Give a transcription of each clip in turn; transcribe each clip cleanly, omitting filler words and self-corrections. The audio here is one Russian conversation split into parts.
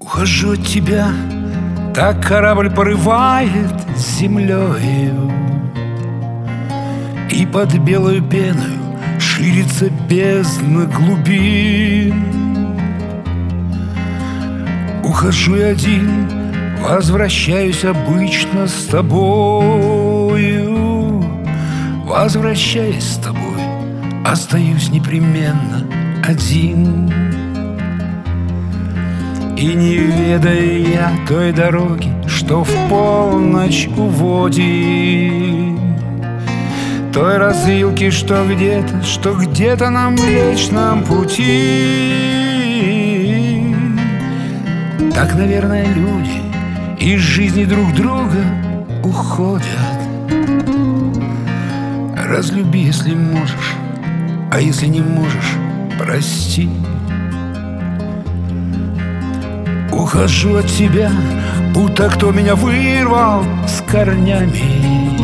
Ухожу от тебя, так корабль порывает землею, и под белую пеною ширится бездна глубин. Ухожу я один, возвращаюсь обычно с тобою. Возвращаясь с тобой, остаюсь непременно один. И не ведая я той дороги, что в полночь уводит, той развилки, что где-то на Млечном пути. Так, наверное, люди из жизни друг друга уходят. Разлюби, если можешь, а если не можешь, прости. Ухожу от тебя, будто кто меня вырвал с корнями.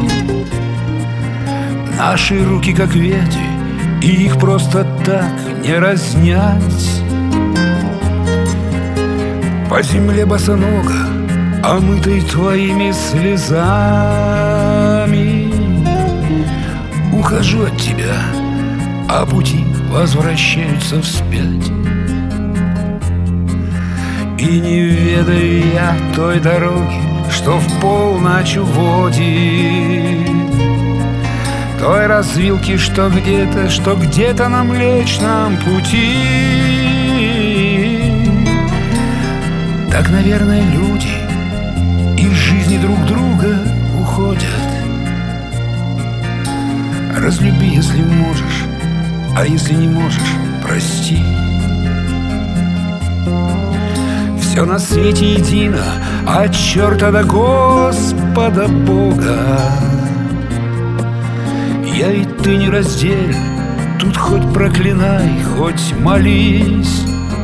Наши руки как ветви, и их просто так не разнять. По земле босонога, омытой твоими слезами. Ухожу от тебя, а пути возвращаются вспять. И не ведаю я той дороги, что в полночь уводит, той развилки, что где-то на Млечном пути. Так, наверное, люди из жизни друг друга уходят. Разлюби, если можешь, а если не можешь, прости. Все на свете едино, от черта до Господа Бога. Я и ты нераздельны, тут хоть проклинай, хоть молись.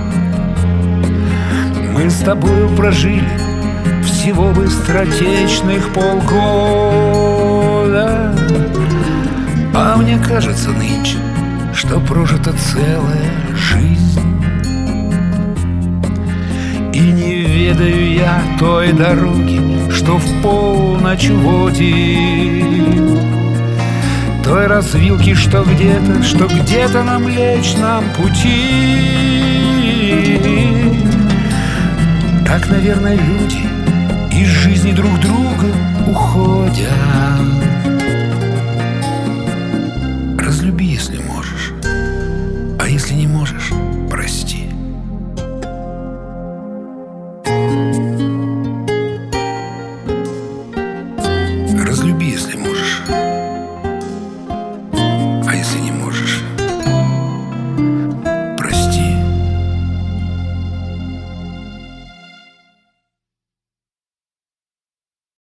Мы с тобою прожили всего быстротечных полгода, а мне кажется нынче, что прожита целая жизнь. И не ведаю я той дороги, что в полночь уводит, той развилки, что где-то на Млечном пути. Так, наверное, люди из жизни друг друга уходят. Разлюби, если можешь, а если не можешь,